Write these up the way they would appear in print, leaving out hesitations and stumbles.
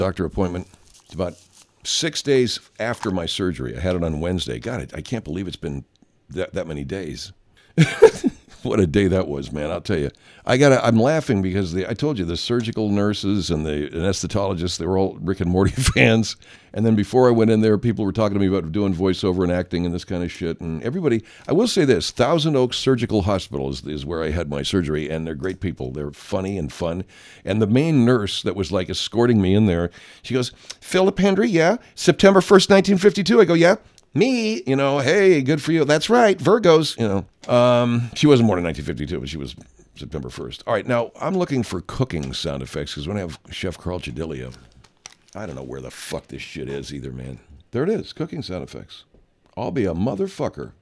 doctor appointment. It's about 6 days after my surgery. I had it on Wednesday. God, I can't believe it's been that many days. What a day that was, man! I'll tell you. I'm laughing because I told you the surgical nurses and the anesthesiologists, they were all Rick and Morty fans. And then before I went in there, people were talking to me about doing voiceover and acting and this kind of shit. And everybody, I will say this: Thousand Oaks Surgical Hospital is where I had my surgery, and they're great people. They're funny and fun. And the main nurse that was like escorting me in there, she goes, "Philip Hendry, yeah, September 1st, 1952." I go, "Yeah." Me, hey, good for you. That's right, Virgos, She wasn't born in 1952, but she was September 1st. All right, now I'm looking for cooking sound effects because when I have Chef Carl Chedilia, I don't know where the fuck this shit is either, man. There it is, cooking sound effects. I'll be a motherfucker.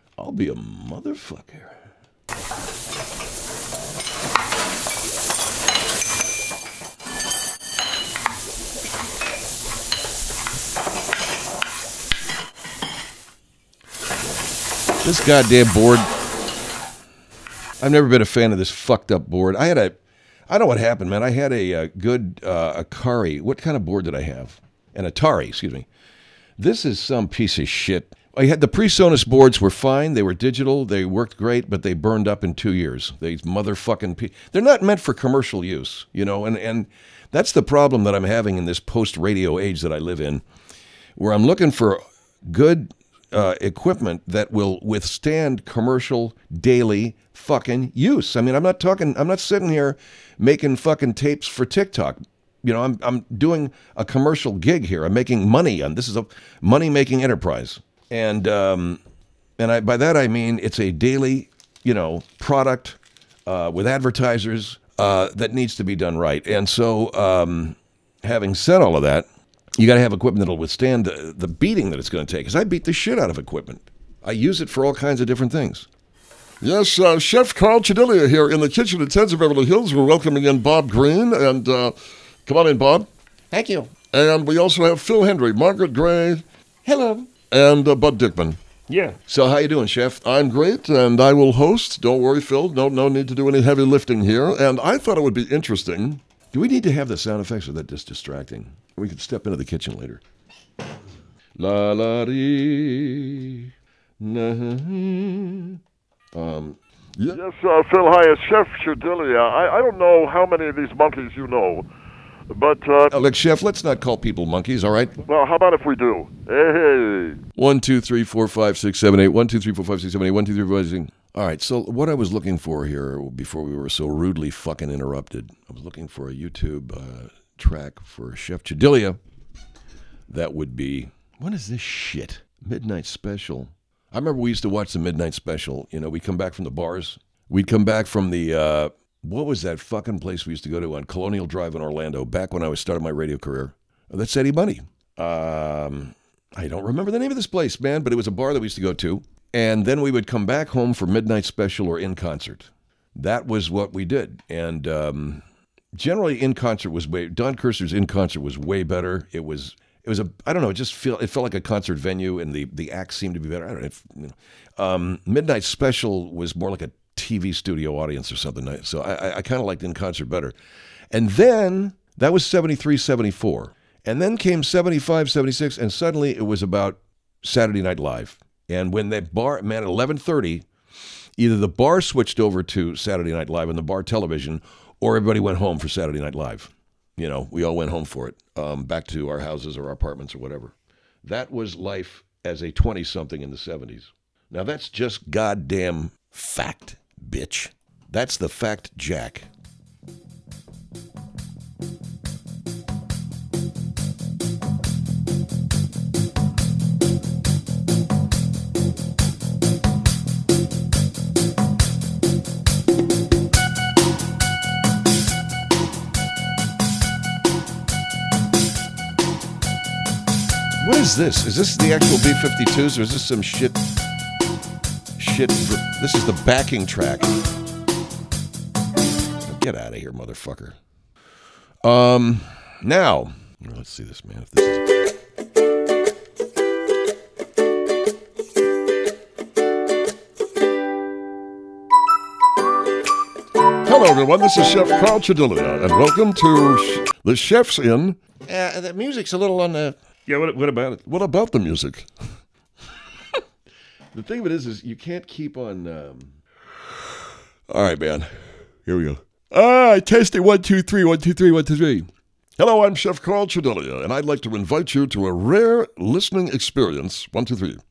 This goddamn board. I've never been a fan of this fucked up board. I don't know what happened, man. I had a good Akari. What kind of board did I have? An Atari, excuse me. This is some piece of shit. I had the PreSonus boards were fine. They were digital. They worked great, but they burned up in 2 years. They're not meant for commercial use, and that's the problem that I'm having in this post-radio age that I live in, where I'm looking for good equipment that will withstand commercial daily fucking use. I mean, I'm not sitting here making fucking tapes for TikTok. I'm doing a commercial gig here. I'm making money this is a money-making enterprise. And by that I mean it's a daily, product with advertisers that needs to be done right. And so having said all of that, you got to have equipment that'll withstand the beating that it's going to take. Because I beat the shit out of equipment. I use it for all kinds of different things. Yes, Chef Carl Chedilia here in the kitchen at Tens of Beverly Hills. We're welcoming in Bob Green. And come on in, Bob. Thank you. And we also have Phil Hendry, Margaret Gray. Hello. And Bud Dickman. Yeah. So how you doing, Chef? I'm great, and I will host. Don't worry, Phil. No need to do any heavy lifting here. And I thought it would be interesting. Do we need to have the sound effects, or that just distracting? We could step into the kitchen later. La la dee. Yes, Phil, hi, it's Chef Chedilia. I don't know how many of these monkeys you know, but... look, Chef, let's not call people monkeys, all right? Well, how about if we do? Hey. 1, 2, 3, 4, 5, 6, 7, 8. 1, 2, 3, 4, 5, 6, 7, 8. 1, 2, 3, 4, 5, 6. All right, so what I was looking for here before we were so rudely fucking interrupted, I was looking for a YouTube track for Chef Chedilia. That would be, what is this shit? Midnight Special. I remember we used to watch the Midnight Special. We'd come back from the bars. We'd come back from the, what was that fucking place we used to go to on Colonial Drive in Orlando back when I was starting my radio career? That's Eddie Money. I don't remember the name of this place, man, but it was a bar that we used to go to. And then we would come back home for Midnight Special or In Concert. That was what we did. And generally In Concert was Don Kerster's In Concert was way better. It was I don't know, it felt like a concert venue, and the acts seemed to be better. I don't know. Midnight Special was more like a TV studio audience or something. So I kind of liked In Concert better. And then that was 73, 74. And then came 75, 76, and suddenly it was about Saturday Night Live. And when that bar, man, at 11:30, either the bar switched over to Saturday Night Live and the bar television, or everybody went home for Saturday Night Live. We all went home for it, back to our houses or our apartments or whatever. That was life as a 20-something in the 70s. Now that's just goddamn fact, bitch. That's the fact, Jack. What is this? Is this the actual B-52s, or is this some shit? This is the backing track. Get out of here, motherfucker. Now, let's see this, man. If this is... Hello, everyone. This is Chef Carl Chedilia, and welcome to the Chef's Inn. The music's a little on the... Yeah, what about it? What about the music? The thing of it is you can't keep on... All right, man. Here we go. Testing 1, 2, 3, 1, 2, 3, 1, 2, 3. Hello, I'm Chef Carl Chidilia, and I'd like to invite you to a rare listening experience. 1, 2, 3.